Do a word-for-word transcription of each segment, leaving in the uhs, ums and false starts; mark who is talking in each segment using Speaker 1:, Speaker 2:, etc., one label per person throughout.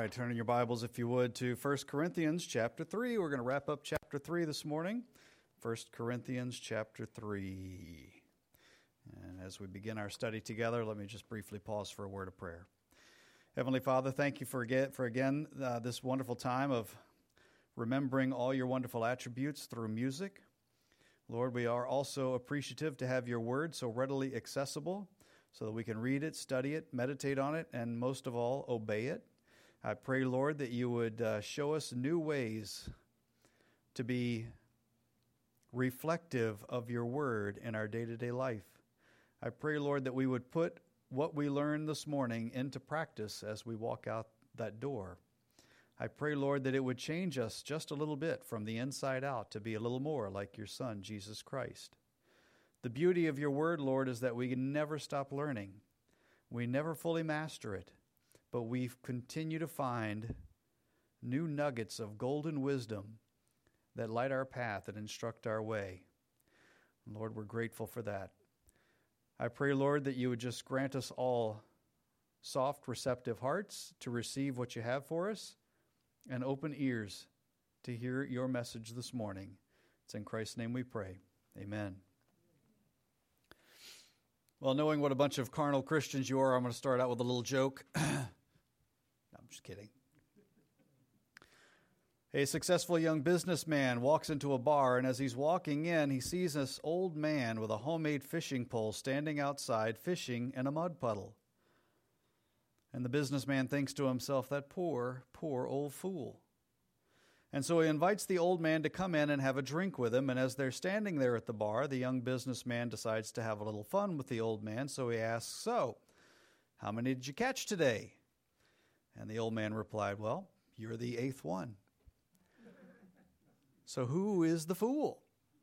Speaker 1: right, turning your Bibles, if you would, to First Corinthians chapter three. We're going to wrap up chapter three this morning. First Corinthians chapter three. And as we begin our study together, let me just briefly pause for a word of prayer. Heavenly Father, thank you for, again, for again uh, this wonderful time of remembering all your wonderful attributes through music. Lord, we are also appreciative to have your word so readily accessible so that we can read it, study it, meditate on it, and most of all, obey it. I pray, Lord, that you would uh, show us new ways to be reflective of your word in our day-to-day life. I pray, Lord, that we would put what we learned this morning into practice as we walk out that door. I pray, Lord, that it would change us just a little bit from the inside out to be a little more like your Son, Jesus Christ. The beauty of your word, Lord, is that we can never stop learning. We never fully master it, but we continue to find new nuggets of golden wisdom that light our path and instruct our way. Lord, we're grateful for that. I pray, Lord, that you would just grant us all soft, receptive hearts to receive what you have for us and open ears to hear your message this morning. It's in Christ's name we pray. Amen. Well, knowing what a bunch of carnal Christians you are, I'm going to start out with a little joke. No, I'm just kidding. A successful young businessman walks into a bar, and as he's walking in, he sees this old man with a homemade fishing pole standing outside fishing in a mud puddle. And the businessman thinks to himself, that poor, poor old fool. And so he invites the old man to come in and have a drink with him, and as they're standing there at the bar, the young businessman decides to have a little fun with the old man, so he asks, so, how many did you catch today? And the old man replied, well, you're the eighth one. So who is the fool?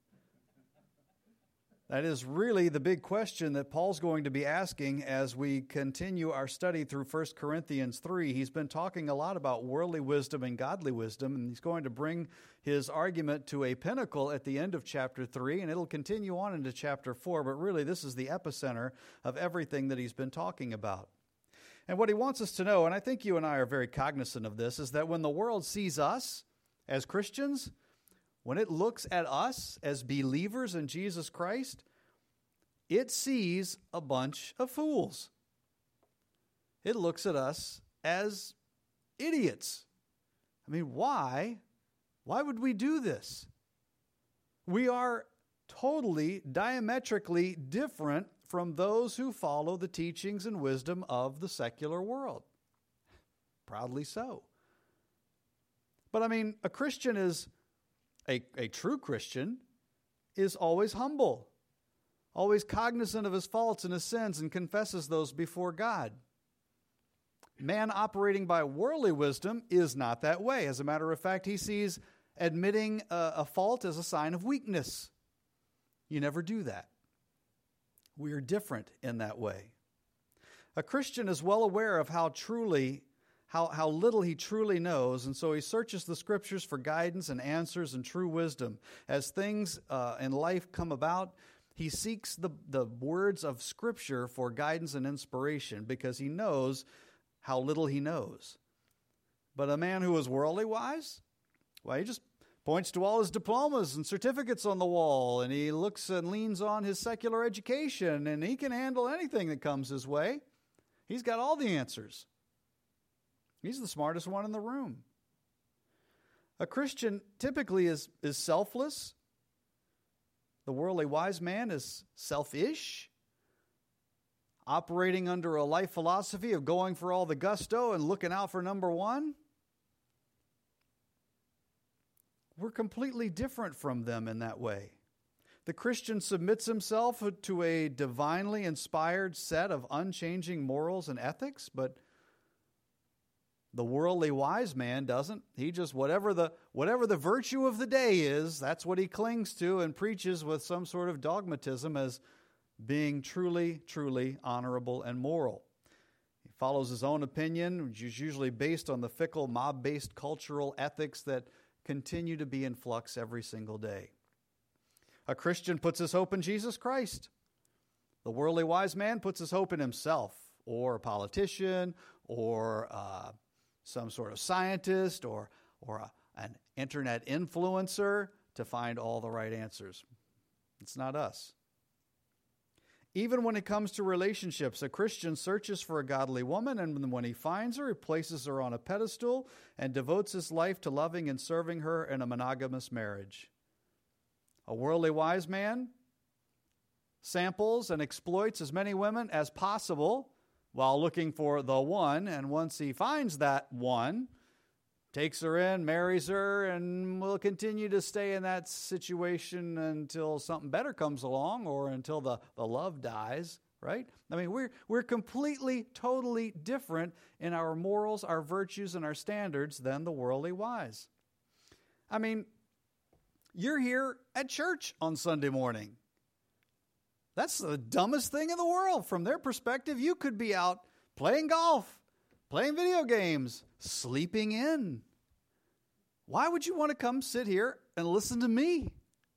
Speaker 1: That is really the big question that Paul's going to be asking as we continue our study through First Corinthians three. He's been talking a lot about worldly wisdom and godly wisdom, and he's going to bring his argument to a pinnacle at the end of chapter three, and it'll continue on into chapter four, but really this is the epicenter of everything that he's been talking about. And what he wants us to know, and I think you and I are very cognizant of this, is that when the world sees us as Christians, when it looks at us as believers in Jesus Christ, it sees a bunch of fools. It looks at us as idiots. I mean, why? Why would we do this? We are totally, diametrically different from those who follow the teachings and wisdom of the secular world. Proudly so. But I mean, a Christian is A, a true Christian is always humble, always cognizant of his faults and his sins, and confesses those before God. Man operating by worldly wisdom is not that way. As a matter of fact, he sees admitting a, a fault as a sign of weakness. You never do that. We are different in that way. A Christian is well aware of how truly How, how little he truly knows, and so he searches the Scriptures for guidance and answers and true wisdom. As things uh, in life come about, he seeks the, the words of Scripture for guidance and inspiration because he knows how little he knows. But a man who is worldly wise, well, he just points to all his diplomas and certificates on the wall, and he looks and leans on his secular education, and he can handle anything that comes his way. He's got all the answers. He's the smartest one in the room. A Christian typically is, is selfless. The worldly wise man is selfish, operating under a life philosophy of going for all the gusto and looking out for number one. We're completely different from them in that way. The Christian submits himself to a divinely inspired set of unchanging morals and ethics, but the worldly wise man doesn't. He just, whatever the whatever the virtue of the day is, that's what he clings to and preaches with some sort of dogmatism as being truly, truly honorable and moral. He follows his own opinion, which is usually based on the fickle, mob-based cultural ethics that continue to be in flux every single day. A Christian puts his hope in Jesus Christ. The worldly wise man puts his hope in himself, or a politician, or uh, some sort of scientist or, or a, an internet influencer to find all the right answers. It's not us. Even when it comes to relationships, a Christian searches for a godly woman, and when he finds her, he places her on a pedestal and devotes his life to loving and serving her in a monogamous marriage. A worldly wise man samples and exploits as many women as possible while looking for the one, and once he finds that one, takes her in, marries her, and will continue to stay in that situation until something better comes along or until the, the love dies, right? I mean, we're, we're completely, totally different in our morals, our virtues, and our standards than the worldly wise. I mean, you're here at church on Sunday morning. That's the dumbest thing in the world. From their perspective, you could be out playing golf, playing video games, sleeping in. Why would you want to come sit here and listen to me?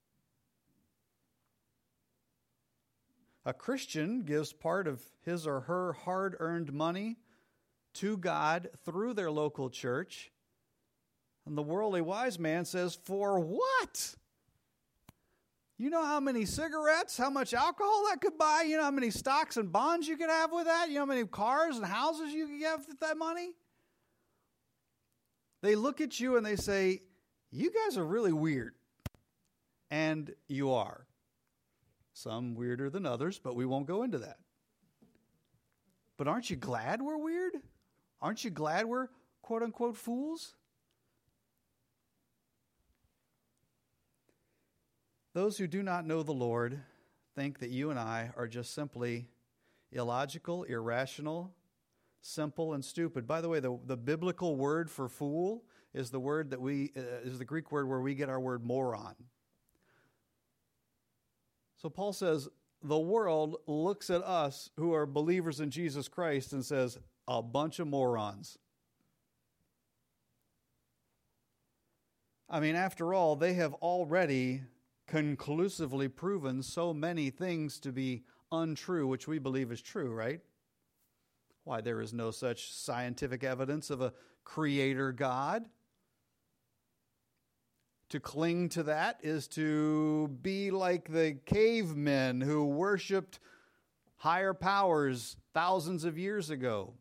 Speaker 1: A Christian gives part of his or her hard-earned money to God through their local church. And the worldly wise man says, for what? You know how many cigarettes, how much alcohol that could buy? You know how many stocks and bonds you could have with that? You know how many cars and houses you could have with that money? They look at you and they say, you guys are really weird. And you are. Some weirder than others, but we won't go into that. But aren't you glad we're weird? Aren't you glad we're quote-unquote fools? Those who do not know the Lord think that you and I are just simply illogical, irrational, simple, and stupid. By the way, the, the biblical word for fool is the word that we uh, is the Greek word where we get our word moron. So Paul says, the world looks at us who are believers in Jesus Christ and says, a bunch of morons. I mean, after all, they have already conclusively proven so many things to be untrue, which we believe is true, right? Why, there is no such scientific evidence of a creator God. To cling to that is to be like the cavemen who worshipped higher powers thousands of years ago.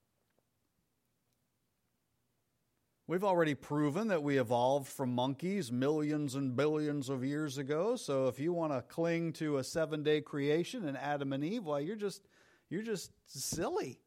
Speaker 1: We've already proven that we evolved from monkeys millions and billions of years ago. So if you want to cling to a seven-day creation and Adam and Eve, well, you're just you're just silly.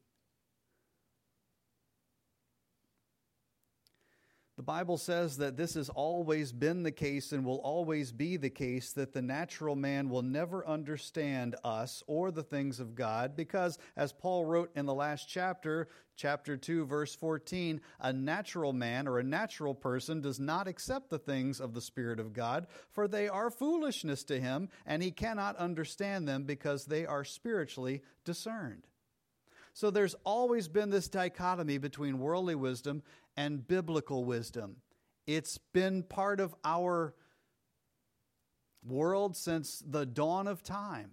Speaker 1: The Bible says that this has always been the case and will always be the case, that the natural man will never understand us or the things of God because, as Paul wrote in the last chapter, chapter two, verse fourteen, a natural man or a natural person does not accept the things of the Spirit of God, for they are foolishness to him, and he cannot understand them because they are spiritually discerned. So there's always been this dichotomy between worldly wisdom and biblical wisdom. It's been part of our world since the dawn of time.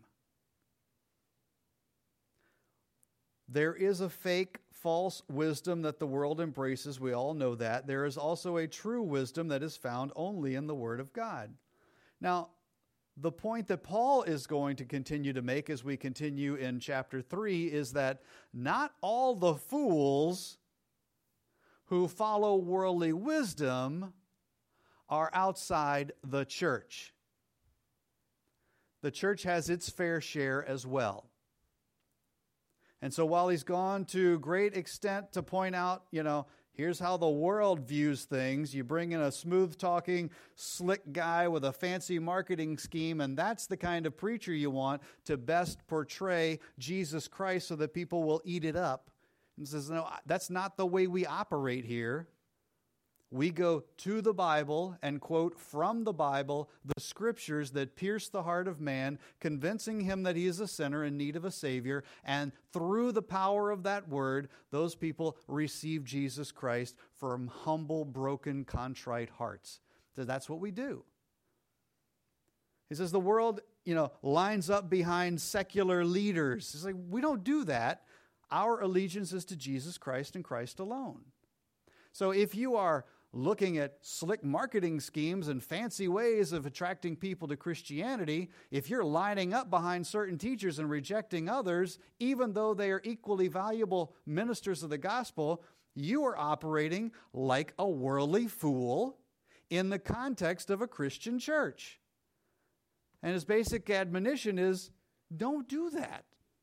Speaker 1: There is a fake, false wisdom that the world embraces. We all know that. There is also a true wisdom that is found only in the Word of God. Now, the point that Paul is going to continue to make as we continue in chapter three is that not all the fools who follow worldly wisdom are outside the church. The church has its fair share as well. And so while he's gone to great extent to point out, you know, here's how the world views things. You bring in a smooth-talking, slick guy with a fancy marketing scheme, and that's the kind of preacher you want to best portray Jesus Christ so that people will eat it up. And says, no, that's not the way we operate here. We go to the Bible and quote from the Bible the scriptures that pierce the heart of man, convincing him that he is a sinner in need of a Savior. And through the power of that word, those people receive Jesus Christ from humble, broken, contrite hearts. So that's what we do. He says the world, you know, lines up behind secular leaders. It's like, we don't do that. Our allegiance is to Jesus Christ and Christ alone. So if you are looking at slick marketing schemes and fancy ways of attracting people to Christianity, if you're lining up behind certain teachers and rejecting others, even though they are equally valuable ministers of the gospel, you are operating like a worldly fool in the context of a Christian church. And his basic admonition is, don't do that.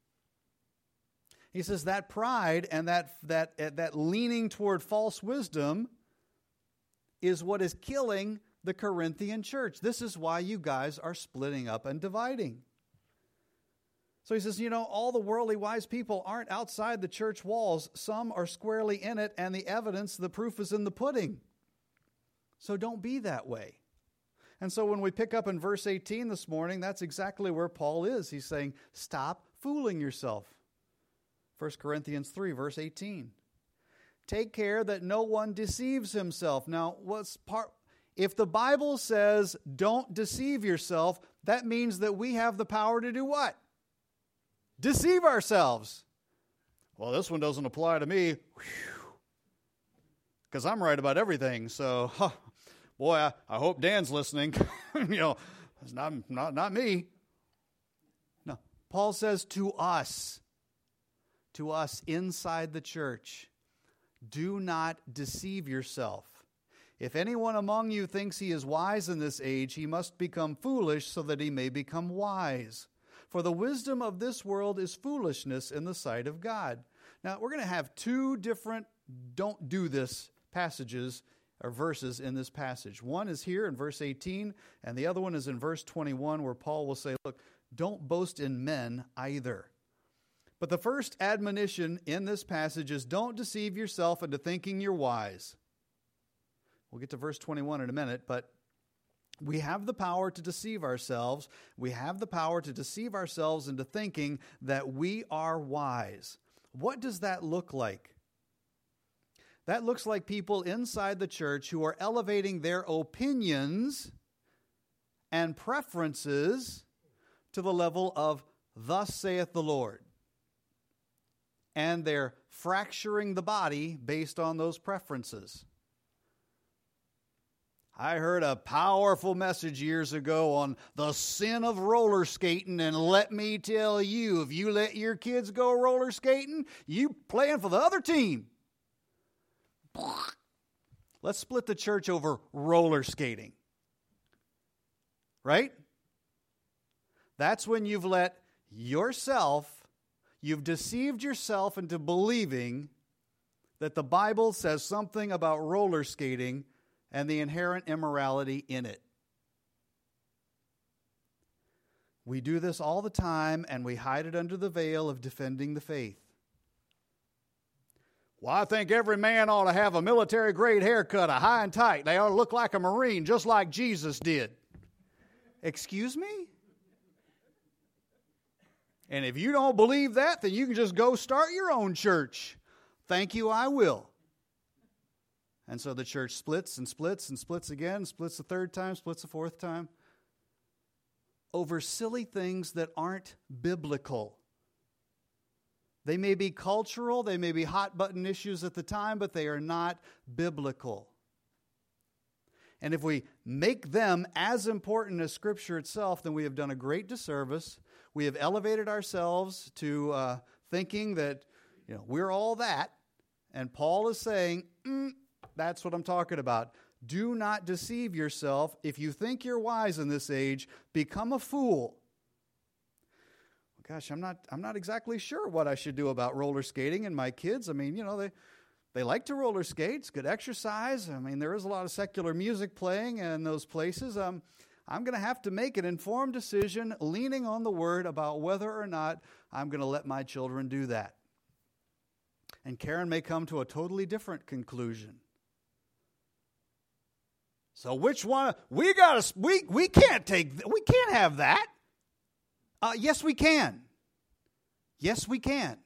Speaker 1: He says that pride and that, that, that leaning toward false wisdom is what is killing the Corinthian church. This is why you guys are splitting up and dividing. So he says, you know, all the worldly wise people aren't outside the church walls. Some are squarely in it, and the evidence, the proof is in the pudding. So don't be that way. And so when we pick up in verse eighteen this morning, that's exactly where Paul is. He's saying, stop fooling yourself. First Corinthians three, verse eighteen. Take care that no one deceives himself. Now, what's part? If the Bible says don't deceive yourself, that means that we have the power to do what? Deceive ourselves. Well, this one doesn't apply to me, because I'm right about everything. So, huh, boy, I, I hope Dan's listening. you know, it's not, not, not me. No, Paul says to us, to us inside the church, do not deceive yourself. If anyone among you thinks he is wise in this age, he must become foolish so that he may become wise. For the wisdom of this world is foolishness in the sight of God. Now, we're going to have two different don't do this passages or verses in this passage. One is here in verse eighteen, and the other one is in verse twenty-one, where Paul will say, look, don't boast in men either. But the first admonition in this passage is don't deceive yourself into thinking you're wise. We'll get to verse twenty-one in a minute, but we have the power to deceive ourselves. We have the power to deceive ourselves into thinking that we are wise. What does that look like? That looks like people inside the church who are elevating their opinions and preferences to the level of thus saith the Lord. And they're fracturing the body based on those preferences. I heard a powerful message years ago on the sin of roller skating, and let me tell you, if you let your kids go roller skating, you playing for the other team. Let's split the church over roller skating. Right? That's when you've let yourself You've deceived yourself into believing that the Bible says something about roller skating and the inherent immorality in it. We do this all the time, and we hide it under the veil of defending the faith. Well, I think every man ought to have a military-grade haircut, a high and tight. They ought to look like a Marine, just like Jesus did. Excuse me? And if you don't believe that, then you can just go start your own church. Thank you, I will. And so the church splits and splits and splits again, splits the third time, splits the fourth time, over silly things that aren't biblical. They may be cultural, they may be hot-button issues at the time, but they are not biblical. And if we make them as important as Scripture itself, then we have done a great disservice. We have elevated ourselves to uh, thinking that, you know, we're all that. And Paul is saying, mm, that's what I'm talking about. Do not deceive yourself. If you think you're wise in this age, become a fool. Gosh, I'm not I'm not exactly sure what I should do about roller skating and my kids. I mean, you know, they they like to roller skate. It's good exercise. I mean, there is a lot of secular music playing in those places. Um, I'm going to have to make an informed decision, leaning on the Word, about whether or not I'm going to let my children do that. And Karen may come to a totally different conclusion. So which one? We got to. We we can't take. We can't have that. Uh, yes, we can. Yes, we can.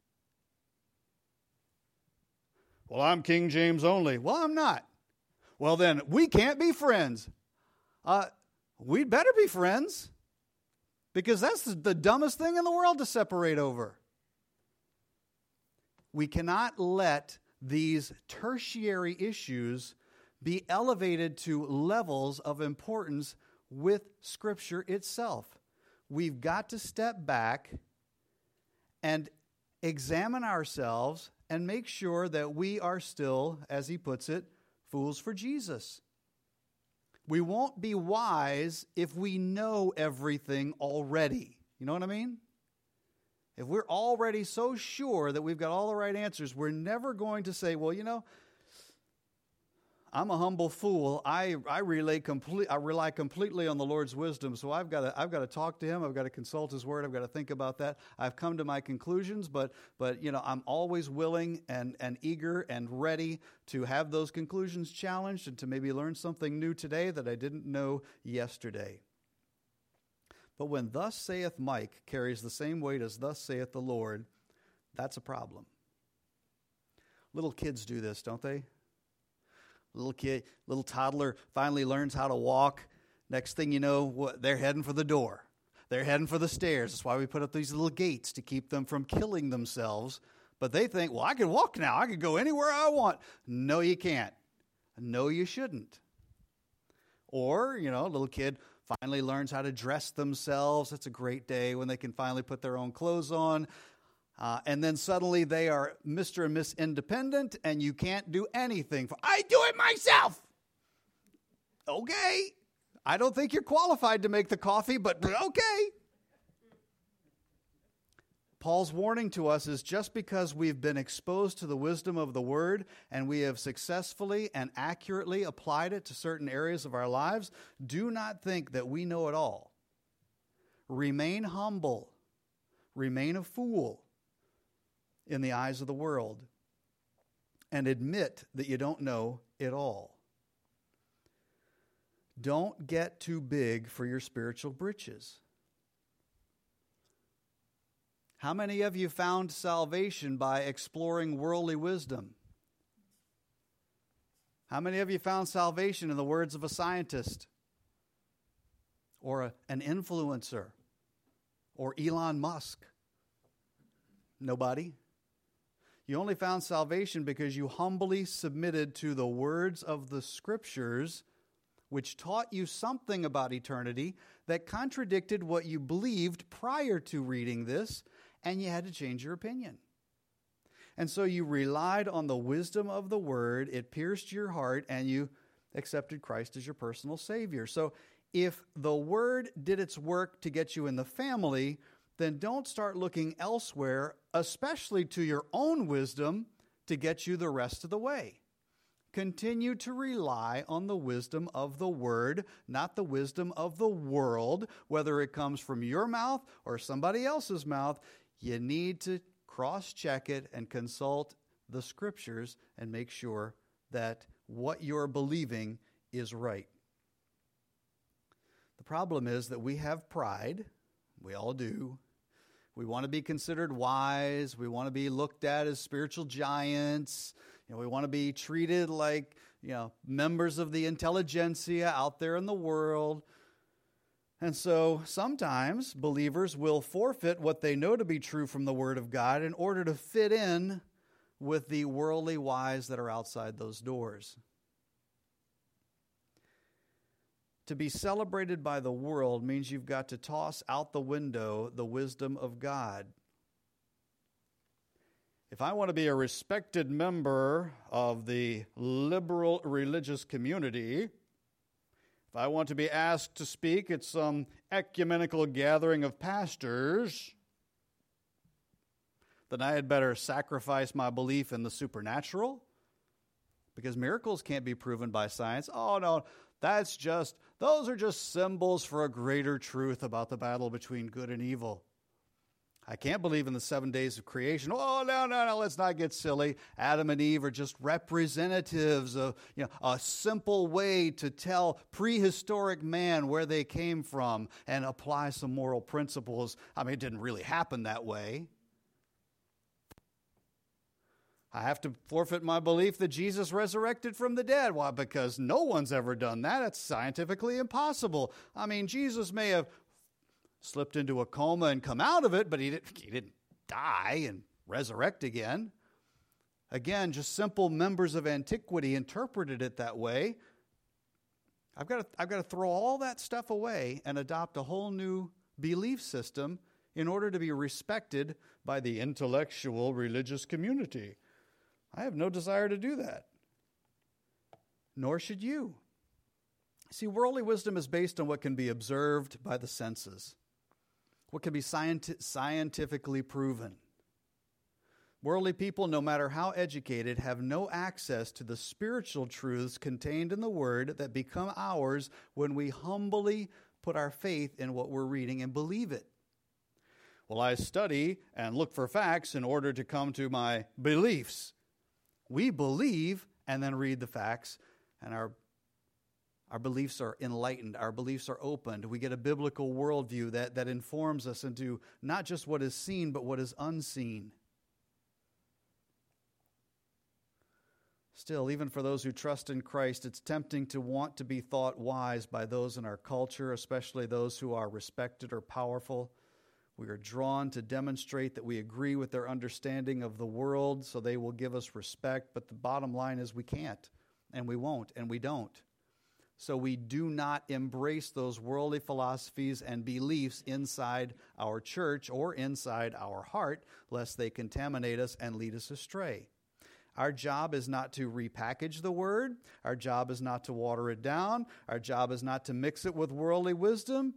Speaker 1: Well, I'm King James only. Well, I'm not. Well, then we can't be friends. Uh, we'd better be friends, because that's the dumbest thing in the world to separate over. We cannot let these tertiary issues be elevated to levels of importance with Scripture itself. We've got to step back and examine ourselves and make sure that we are still, as he puts it, fools for Jesus. We won't be wise if we know everything already. You know what I mean? If we're already so sure that we've got all the right answers, we're never going to say, well, you know, I'm a humble fool. I, I relay complete I rely completely on the Lord's wisdom, so I've got to I've got to talk to him. I've got to consult his word. I've got to think about that. I've come to my conclusions, but but you know, I'm always willing and, and eager and ready to have those conclusions challenged and to maybe learn something new today that I didn't know yesterday. But when thus saith Mike carries the same weight as thus saith the Lord, that's a problem. Little kids do this, don't they? Little kid, little toddler finally learns how to walk. Next thing you know, what, they're heading for the door. They're heading for the stairs. That's why we put up these little gates to keep them from killing themselves. But they think, well, I can walk now. I can go anywhere I want. No, you can't. No, you shouldn't. Or, you know, a little kid finally learns how to dress themselves. It's a great day when they can finally put their own clothes on. Uh, and then suddenly they are Mister and Miss Independent, and you can't do anything. For, I do it myself. Okay. I don't think you're qualified to make the coffee, but okay. Paul's warning to us is just because we've been exposed to the wisdom of the Word and we have successfully and accurately applied it to certain areas of our lives, do not think that we know it all. Remain humble. Remain a fool in the eyes of the world, and admit that you don't know it all. Don't get too big for your spiritual britches. How many of you found salvation by exploring worldly wisdom? How many of you found salvation in the words of a scientist or a, an influencer or Elon Musk? Nobody. You only found salvation because you humbly submitted to the words of the Scriptures, which taught you something about eternity that contradicted what you believed prior to reading this, and you had to change your opinion. And so you relied on the wisdom of the Word, it pierced your heart, and you accepted Christ as your personal Savior. So if the Word did its work to get you in the family, then don't start looking elsewhere, especially to your own wisdom, to get you the rest of the way. Continue to rely on the wisdom of the Word, not the wisdom of the world, whether it comes from your mouth or somebody else's mouth. You need to cross-check it and consult the Scriptures and make sure that what you're believing is right. The problem is that we have pride. We all do. We want to be considered wise. We want to be looked at as spiritual giants. You know, we want to be treated like, you know, members of the intelligentsia out there in the world. And so sometimes believers will forfeit what they know to be true from the Word of God in order to fit in with the worldly wise that are outside those doors. To be celebrated by the world means you've got to toss out the window the wisdom of God. If I want to be a respected member of the liberal religious community, if I want to be asked to speak at some ecumenical gathering of pastors, then I had better sacrifice my belief in the supernatural, because miracles can't be proven by science. Oh, no. That's just, those are just symbols for a greater truth about the battle between good and evil. I can't believe in the seven days of creation. Oh, no, no, no, let's not get silly. Adam and Eve are just representatives of, you know, a simple way to tell prehistoric man where they came from and apply some moral principles. I mean, it didn't really happen that way. I have to forfeit my belief that Jesus resurrected from the dead. Why? Because no one's ever done that. It's scientifically impossible. I mean, Jesus may have slipped into a coma and come out of it, but he didn't, he didn't die and resurrect again. Again, just simple members of antiquity interpreted it that way. I've got to, I've got to throw all that stuff away and adopt a whole new belief system in order to be respected by the intellectual religious community. I have no desire to do that. Nor should you. See, worldly wisdom is based on what can be observed by the senses, what can be scienti- scientifically proven. Worldly people, no matter how educated, have no access to the spiritual truths contained in the Word that become ours when we humbly put our faith in what we're reading and believe it. Well, I study and look for facts in order to come to my beliefs. We believe and then read the facts, and our Our beliefs are enlightened. Our beliefs are opened. We get a biblical worldview that, that informs us into not just what is seen, but what is unseen. Still, even for those who trust in Christ, it's tempting to want to be thought wise by those in our culture, especially those who are respected or powerful. We are drawn to demonstrate that we agree with their understanding of the world, so they will give us respect. But the bottom line is we can't, and we won't, and we don't. So we do not embrace those worldly philosophies and beliefs inside our church or inside our heart, lest they contaminate us and lead us astray. Our job is not to repackage the word. Our job is not to water it down. Our job is not to mix it with worldly wisdom.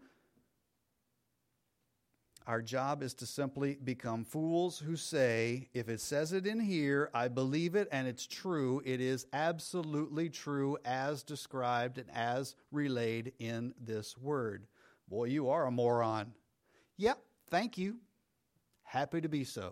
Speaker 1: Our job is to simply become fools who say, if it says it in here, I believe it and it's true. It is absolutely true as described and as relayed in this word. Boy, you are a moron. Yep, thank you. Happy to be so.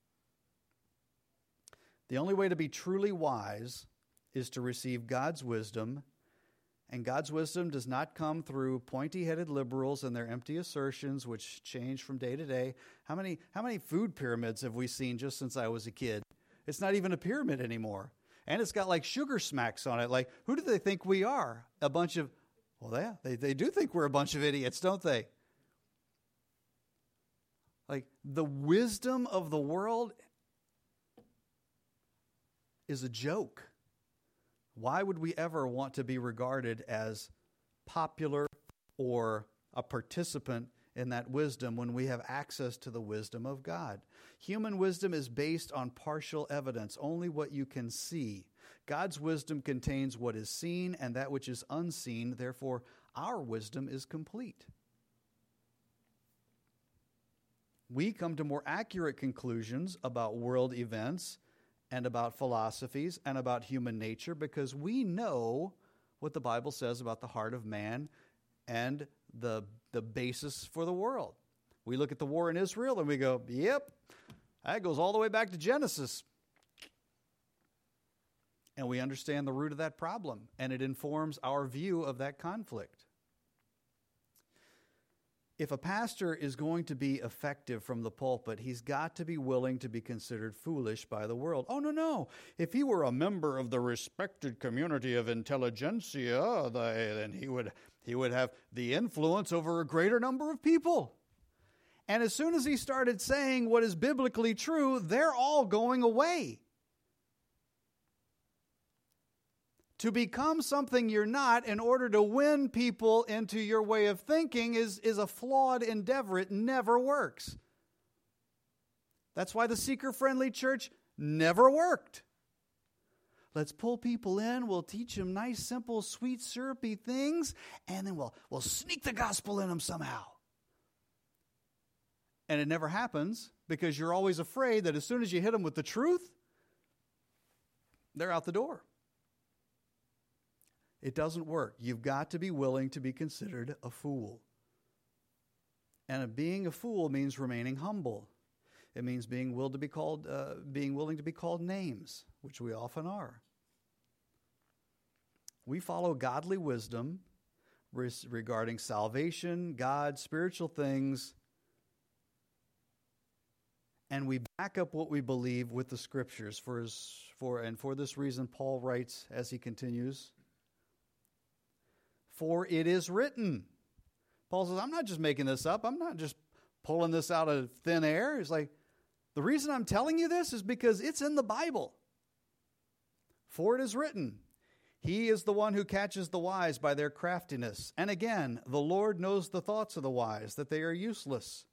Speaker 1: The only way to be truly wise is to receive God's wisdom. And God's wisdom does not come through pointy-headed liberals and their empty assertions, which change from day to day. How many, how many food pyramids have we seen just since I was a kid? It's not even a pyramid anymore. And it's got like sugar smacks on it. Like, who do they think we are? A bunch of, well, yeah, they, they do think we're a bunch of idiots, don't they? Like, the wisdom of the world is a joke. Why would we ever want to be regarded as popular or a participant in that wisdom when we have access to the wisdom of God? Human wisdom is based on partial evidence, only what you can see. God's wisdom contains what is seen and that which is unseen. Therefore, our wisdom is complete. We come to more accurate conclusions about world events and about philosophies and about human nature because we know what the Bible says about the heart of man and the, the basis for the world. We look at the war in Israel and we go, yep, that goes all the way back to Genesis. And we understand the root of that problem, and it informs our view of that conflict. If a pastor is going to be effective from the pulpit, he's got to be willing to be considered foolish by the world. Oh, no, no. If he were a member of the respected community of intelligentsia, then he would, he would have the influence over a greater number of people. And as soon as he started saying what is biblically true, they're all going away. To become something you're not in order to win people into your way of thinking is, is a flawed endeavor. It never works. That's why the seeker-friendly church never worked. Let's pull people in, we'll teach them nice, simple, sweet, syrupy things, and then we'll, we'll sneak the gospel in them somehow. And it never happens because you're always afraid that as soon as you hit them with the truth, they're out the door. It doesn't work. You've got to be willing to be considered a fool. And being a fool means remaining humble. It means being will to be called, uh, being willing to be called names, which we often are. We follow godly wisdom res- regarding salvation, God, spiritual things, and we back up what we believe with the Scriptures. For his, for and for this reason, Paul writes as he continues. For it is written. Paul says, I'm not just making this up. I'm not just pulling this out of thin air. It's like, the reason I'm telling you this is because it's in the Bible. For it is written, He is the one who catches the wise by their craftiness. And again, the Lord knows the thoughts of the wise, that they are useless.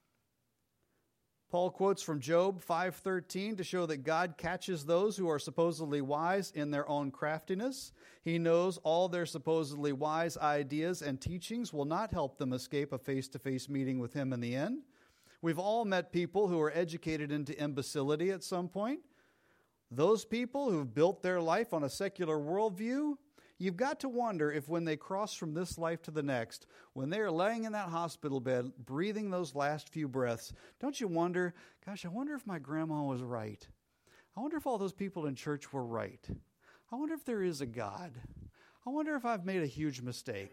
Speaker 1: Paul quotes from Job five thirteen to show that God catches those who are supposedly wise in their own craftiness. He knows all their supposedly wise ideas and teachings will not help them escape a face-to-face meeting with Him in the end. We've all met people who are educated into imbecility at some point. Those people who've built their life on a secular worldview, you've got to wonder if when they cross from this life to the next, when they are laying in that hospital bed, breathing those last few breaths, don't you wonder, gosh, I wonder if my grandma was right. I wonder if all those people in church were right. I wonder if there is a God. I wonder if I've made a huge mistake.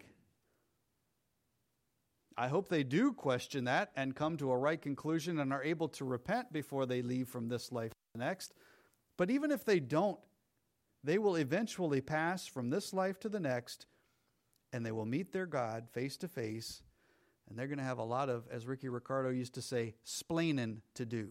Speaker 1: I hope they do question that and come to a right conclusion and are able to repent before they leave from this life to the next. But even if they don't, they will eventually pass from this life to the next, and they will meet their God face to face, and they're going to have a lot of, as Ricky Ricardo used to say, splaining to do.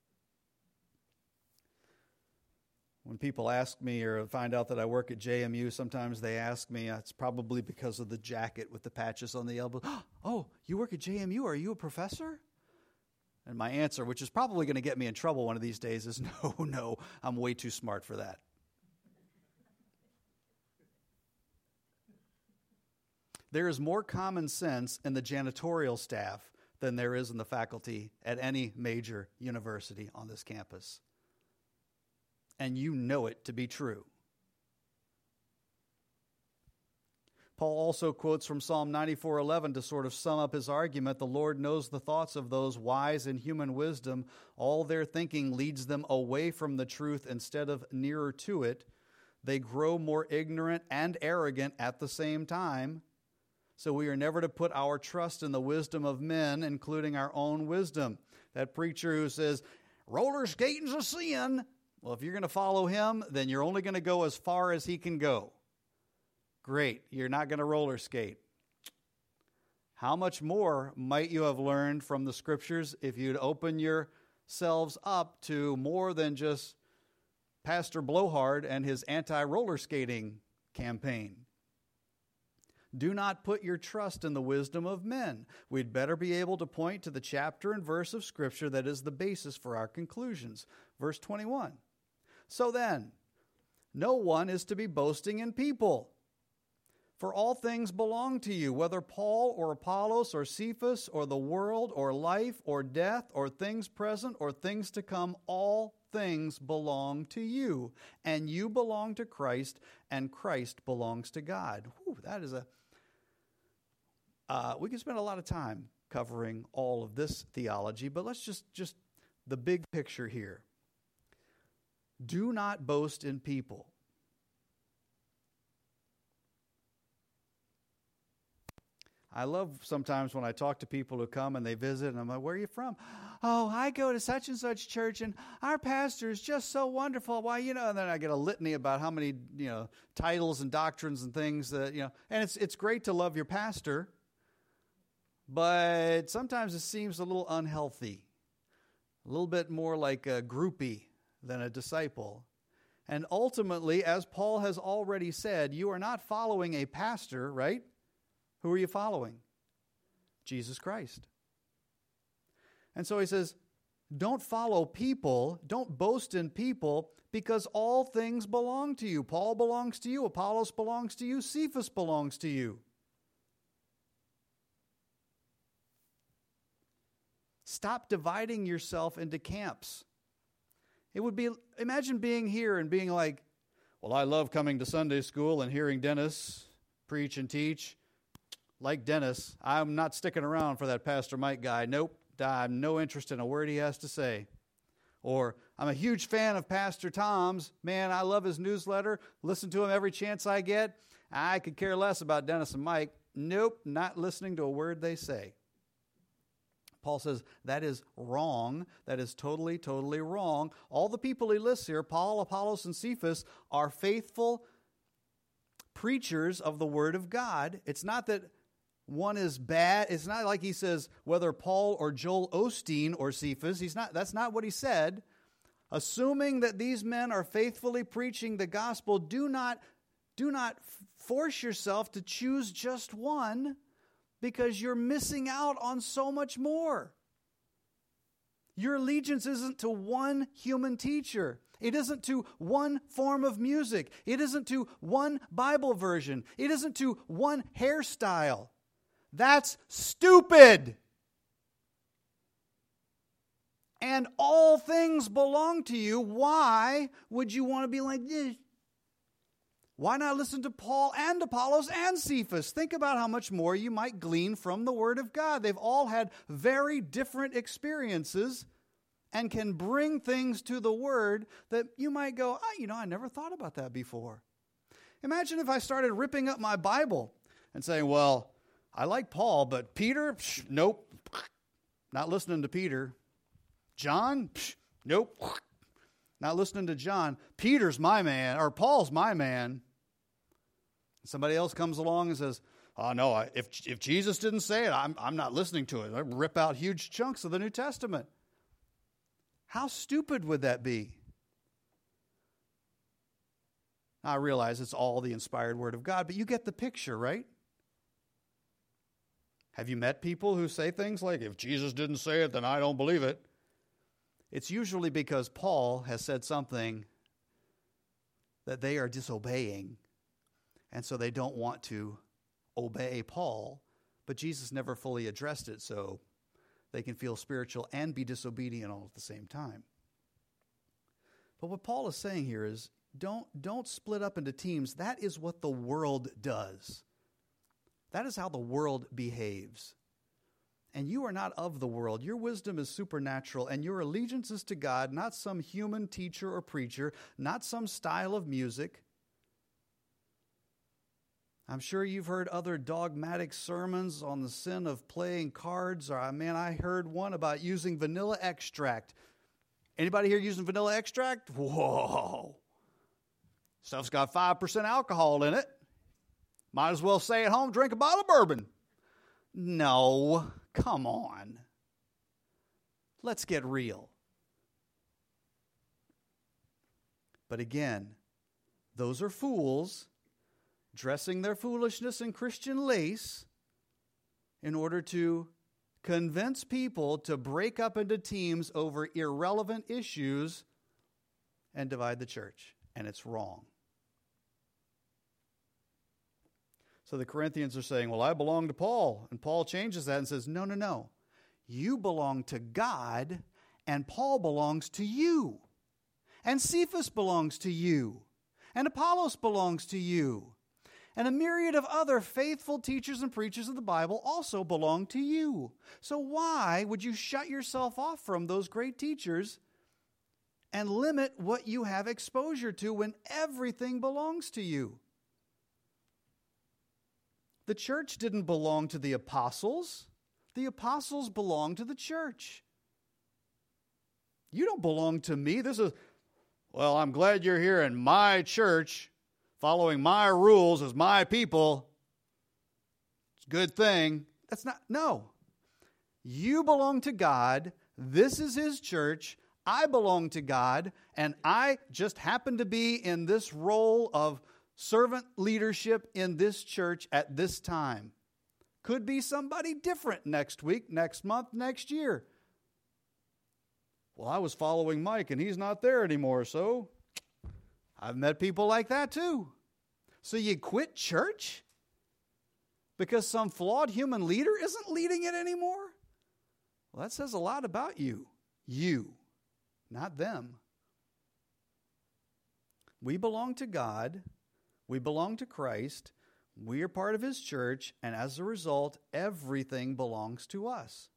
Speaker 1: When people ask me or find out that I work at J M U, sometimes they ask me, it's probably because of the jacket with the patches on the elbow. Oh, you work at J M U? Are you a professor? And my answer, which is probably going to get me in trouble one of these days, is no, no, I'm way too smart for that. There is more common sense in the janitorial staff than there is in the faculty at any major university on this campus. And you know it to be true. Paul also quotes from Psalm ninety-four eleven to sort of sum up his argument. The Lord knows the thoughts of those wise in human wisdom. All their thinking leads them away from the truth instead of nearer to it. They grow more ignorant and arrogant at the same time. So we are never to put our trust in the wisdom of men, including our own wisdom. That preacher who says, roller skating's a sin. Well, if you're going to follow him, then you're only going to go as far as he can go. Great, you're not going to roller skate. How much more might you have learned from the Scriptures if you'd open yourselves up to more than just Pastor Blowhard and his anti-roller skating campaign? Do not put your trust in the wisdom of men. We'd better be able to point to the chapter and verse of Scripture that is the basis for our conclusions. Verse twenty-one. So then, no one is to be boasting in people. For all things belong to you, whether Paul or Apollos or Cephas or the world or life or death or things present or things to come, all things belong to you. And you belong to Christ, and Christ belongs to God. Whew, that is a... Uh, we could spend a lot of time covering all of this theology, but let's just, just the big picture here. Do not boast in people. I love sometimes when I talk to people who come and they visit, and I'm like, where are you from? Oh, I go to such and such church, and our pastor is just so wonderful. Why, you know, and then I get a litany about how many, you know, titles and doctrines and things that, you know, and it's it's great to love your pastor, but sometimes it seems a little unhealthy, a little bit more like a groupie than a disciple. And ultimately, as Paul has already said, you are not following a pastor, right? Who are you following? Jesus Christ. And so he says, don't follow people, don't boast in people, because all things belong to you. Paul belongs to you, Apollos belongs to you, Cephas belongs to you. Stop dividing yourself into camps. It would be, imagine being here and being like, well, I love coming to Sunday school and hearing Dennis preach and teach. Like Dennis, I'm not sticking around for that Pastor Mike guy. Nope, I'm no interest in a word he has to say. Or, I'm a huge fan of Pastor Tom's. Man, I love his newsletter. Listen to him every chance I get. I could care less about Dennis and Mike. Nope, not listening to a word they say. Paul says that is wrong. That is totally, totally wrong. All the people he lists here, Paul, Apollos, and Cephas, are faithful preachers of the Word of God. It's not that one is bad. It's not like he says whether Paul or Joel Osteen or Cephas. He's not. That's not what he said. assuming that these men are faithfully preaching the gospel, do not, do not force yourself to choose just one, because you're missing out on so much more. Your allegiance isn't to one human teacher. It isn't to one form of music. It isn't to one Bible version. It isn't to one hairstyle. That's stupid. And all things belong to you. Why would you want to be like this? Why not listen to Paul and Apollos and Cephas? Think about how much more you might glean from the Word of God. They've all had very different experiences and can bring things to the Word that you might go, oh, you know, I never thought about that before. Imagine if I started ripping up my Bible and saying, well, I like Paul, but Peter, psh, nope, not listening to Peter. John, psh, nope, not listening to John. Peter's my man, or Paul's my man. Somebody else comes along and says, oh, no, I, if if Jesus didn't say it, I'm, I'm not listening to it. I rip out huge chunks of the New Testament. How stupid would that be? I realize it's all the inspired Word of God, but you get the picture, right? Have you met people who say things like, if Jesus didn't say it, then I don't believe it? It's usually because Paul has said something that they are disobeying, and so they don't want to obey Paul, but Jesus never fully addressed it, so they can feel spiritual and be disobedient all at the same time. But what Paul is saying here is, don't, don't split up into teams. That is what the world does. That is how the world behaves. And you are not of the world. Your wisdom is supernatural, and your allegiance is to God, not some human teacher or preacher, not some style of music. I'm sure you've heard other dogmatic sermons on the sin of playing cards. Or, man, I heard one about using vanilla extract. Anybody here using vanilla extract? Whoa. Stuff's got five percent alcohol in it. Might as well stay at home, drink a bottle of bourbon. No, come on. Let's get real. But again, those are fools dressing their foolishness in Christian lace in order to convince people to break up into teams over irrelevant issues and divide the church. And it's wrong. So the Corinthians are saying, well, I belong to Paul. And Paul changes that and says, no, no, no. You belong to God, and Paul belongs to you. And Cephas belongs to you. And Apollos belongs to you. And a myriad of other faithful teachers and preachers of the Bible also belong to you. So why would you shut yourself off from those great teachers and limit what you have exposure to when everything belongs to you? The church didn't belong to the apostles. The apostles belong to the church. You don't belong to me. This is, well, I'm glad you're here in my church, following my rules as my people. It's a good thing. That's not, no. You belong to God. This is His church. I belong to God, and I just happen to be in this role of servant leadership in this church at this time. Could be somebody different next week, next month, next year. Well, I was following Mike and he's not there anymore, so I've met people like that too. So you quit church because some flawed human leader isn't leading it anymore? Well, that says a lot about you. You, not them. We belong to God. We belong to Christ, we are part of His church, and as a result, everything belongs to us.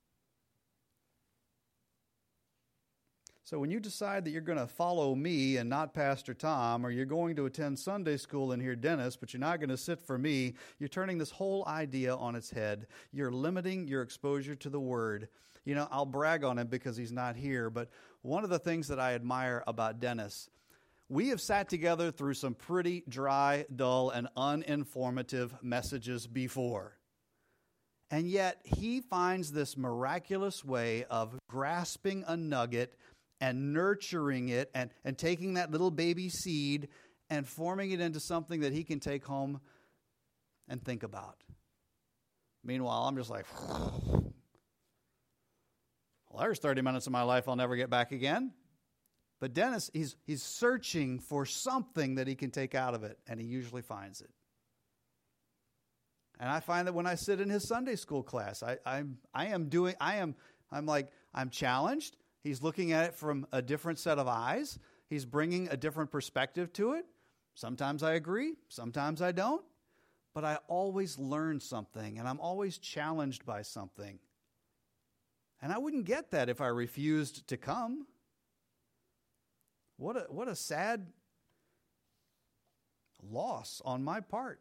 Speaker 1: So when you decide that you're going to follow me and not Pastor Tom, or you're going to attend Sunday school and hear Dennis, but you're not going to sit for me, you're turning this whole idea on its head. You're limiting your exposure to the Word. You know, I'll brag on him because he's not here, but one of the things that I admire about Dennis, we have sat together through some pretty dry, dull, and uninformative messages before. And yet, he finds this miraculous way of grasping a nugget and nurturing it and, and taking that little baby seed and forming it into something that he can take home and think about. Meanwhile, I'm just like, well, there's thirty minutes of my life I'll never get back again. But Dennis, he's he's searching for something that he can take out of it, and he usually finds it. And I find that when I sit in his Sunday school class, I, I'm I am doing I am I'm like I'm challenged. He's looking at it from a different set of eyes. He's bringing a different perspective to it. Sometimes I agree, sometimes I don't. But I always learn something, and I'm always challenged by something. And I wouldn't get that if I refused to come. What a what a sad loss on my part.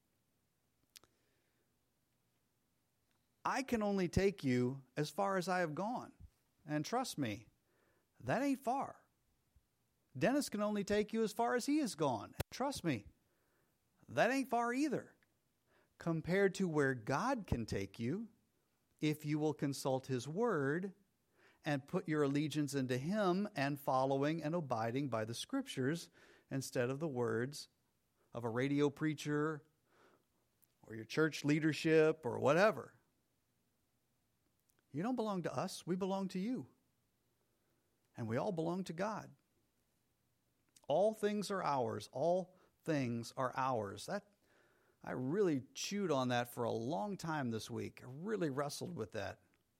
Speaker 1: I can only take you as far as I have gone. And trust me, that ain't far. Dennis can only take you as far as he has gone. Trust me, that ain't far either. Compared to where God can take you, if you will consult his word and put your allegiance into him and following and abiding by the scriptures instead of the words of a radio preacher or your church leadership or whatever. You don't belong to us. We belong to you. And we all belong to God. All things are ours. All things are ours. That I really chewed on that for a long time this week. I really wrestled with that.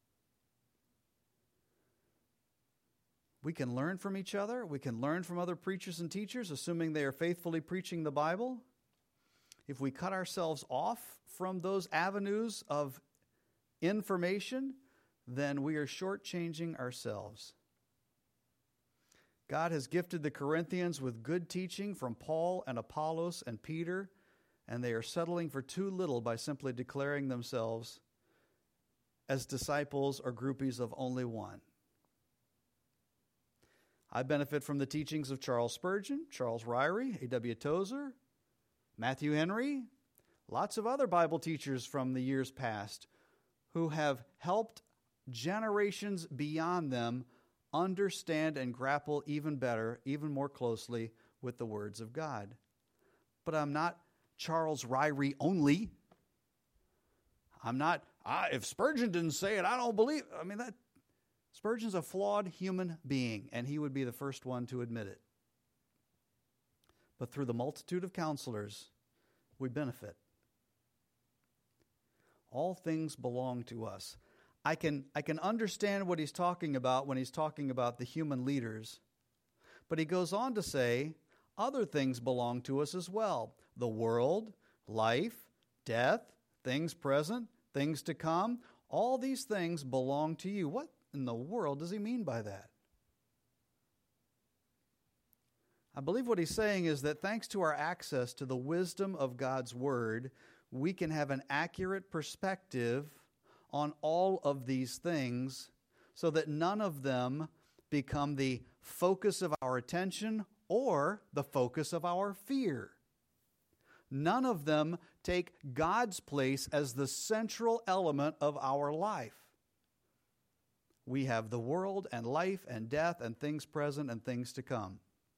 Speaker 1: We can learn from each other. We can learn from other preachers and teachers, assuming they are faithfully preaching the Bible. If we cut ourselves off from those avenues of information, then we are shortchanging ourselves. God has gifted the Corinthians with good teaching from Paul and Apollos and Peter, and they are settling for too little by simply declaring themselves as disciples or groupies of only one. I benefit from the teachings of Charles Spurgeon, Charles Ryrie, A W Tozer, Matthew Henry, lots of other Bible teachers from the years past who have helped generations beyond them understand and grapple even better, even more closely with the words of God. But I'm not Charles Ryrie only. I'm not, I, if Spurgeon didn't say it, I don't believe. I mean, that Spurgeon's a flawed human being, and he would be the first one to admit it. But through the multitude of counselors, we benefit. All things belong to us. I can, I can understand what he's talking about when he's talking about the human leaders. But he goes on to say, other things belong to us as well. The world, life, death, things present, things to come. All these things belong to you. What in the world does he mean by that? I believe what he's saying is that thanks to our access to the wisdom of God's word, we can have an accurate perspective on all of these things so that none of them become the focus of our attention or the focus of our fear. None of them take God's place as the central element of our life. We have the world and life and death and things present and things to come.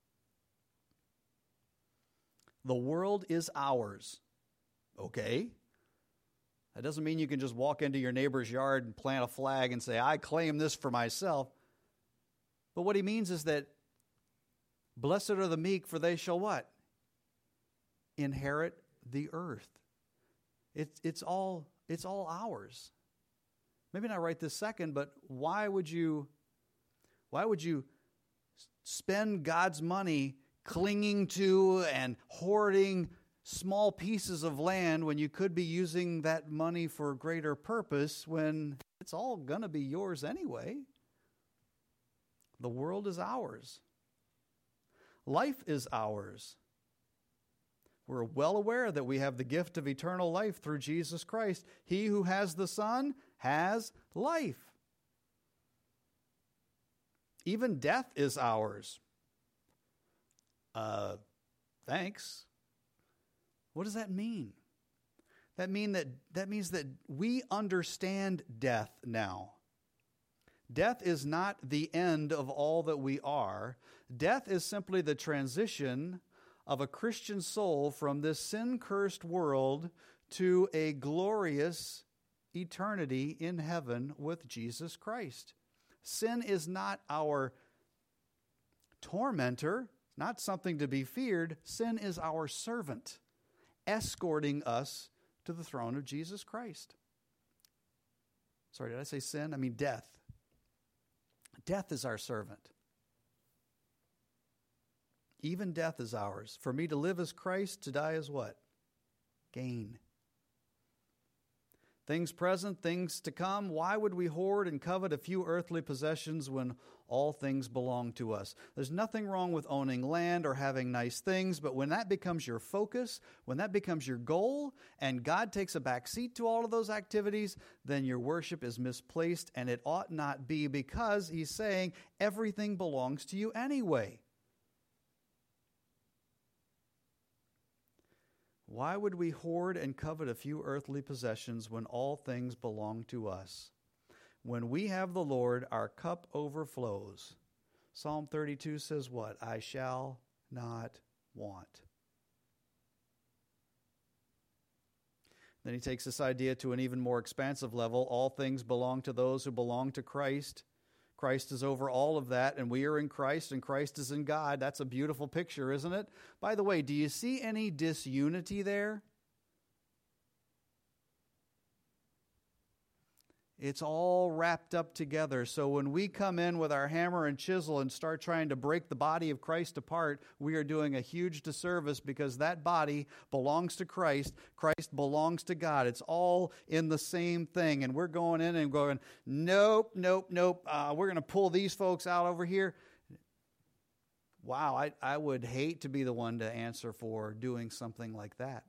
Speaker 1: The world is ours. Okay? That doesn't mean you can just walk into your neighbor's yard and plant a flag and say, I claim this for myself. But what he means is that blessed are the meek, for they shall what? Inherit the earth. It's it's all it's all ours. Maybe not right this second, but why would you why would you spend God's money clinging to and hoarding small pieces of land when you could be using that money for a greater purpose when it's all going to be yours anyway? The world is ours. Life is ours. We're well aware that we have the gift of eternal life through Jesus Christ. He who has the Son has life. Even death is ours. Uh, thanks. What does that mean? That mean that that means that we understand death now. Death is not the end of all that we are. Death is simply the transition of a Christian soul from this sin-cursed world to a glorious eternity in heaven with Jesus Christ. Sin is not our tormentor, not something to be feared. Sin is our servant, escorting us to the throne of Jesus Christ. Sorry, did I say sin? I mean death. Death is our servant. Even death is ours. For me to live as Christ, to die is what? Gain. Things present, things to come. Why would we hoard and covet a few earthly possessions when all things belong to us? There's nothing wrong with owning land or having nice things, but when that becomes your focus, when that becomes your goal, and God takes a back seat to all of those activities, then your worship is misplaced, and it ought not be, because he's saying everything belongs to you anyway. Why would we hoard and covet a few earthly possessions when all things belong to us? When we have the Lord, our cup overflows. Psalm thirty-two says what? I shall not want. Then he takes this idea to an even more expansive level. All things belong to those who belong to Christ. Christ is over all of that, and we are in Christ, and Christ is in God. That's a beautiful picture, isn't it? By the way, do you see any disunity there? It's all wrapped up together. So when we come in with our hammer and chisel and start trying to break the body of Christ apart, we are doing a huge disservice, because that body belongs to Christ. Christ belongs to God. It's all in the same thing. And we're going in and going, nope, nope, nope. Uh, we're going to pull these folks out over here. Wow, I, I would hate to be the one to answer for doing something like that.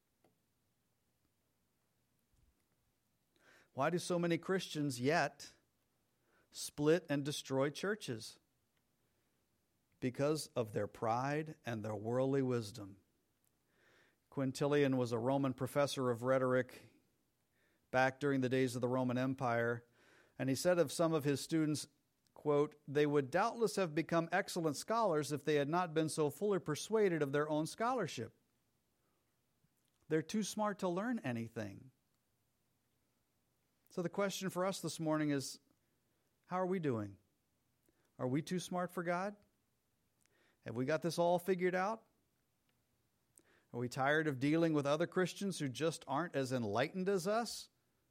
Speaker 1: Why do so many Christians yet split and destroy churches? Because of their pride and their worldly wisdom. Quintilian was a Roman professor of rhetoric back during the days of the Roman Empire, and he said of some of his students, quote, "They would doubtless have become excellent scholars if they had not been so fully persuaded of their own scholarship. They're too smart to learn anything." So the question for us this morning is, how are we doing? Are we too smart for God? Have we got this all figured out? Are we tired of dealing with other Christians who just aren't as enlightened as us?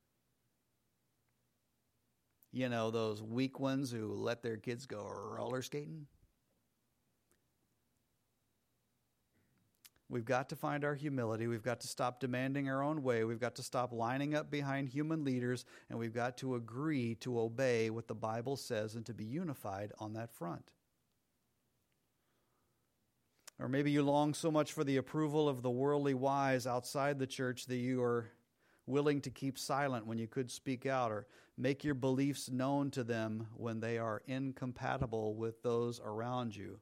Speaker 1: You know, those weak ones who let their kids go roller skating? We've got to find our humility. We've got to stop demanding our own way. We've got to stop lining up behind human leaders, and we've got to agree to obey what the Bible says and to be unified on that front. Or maybe you long so much for the approval of the worldly wise outside the church that you are willing to keep silent when you could speak out, or make your beliefs known to them when they are incompatible with those around you.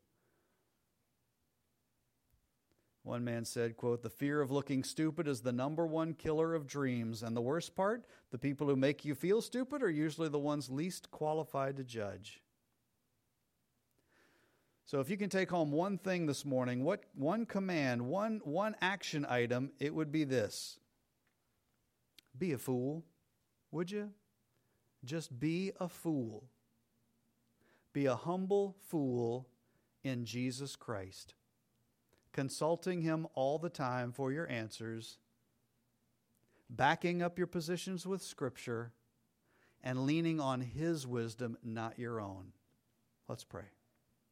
Speaker 1: One man said, quote, "The fear of looking stupid is the number one killer of dreams. And the worst part, the people who make you feel stupid are usually the ones least qualified to judge." So if you can take home one thing this morning, what one command, one, one action item, it would be this. Be a fool, would you? Just be a fool. Be a humble fool in Jesus Christ, consulting Him all the time for your answers, backing up your positions with Scripture, and leaning on His wisdom, not your own. Let's pray.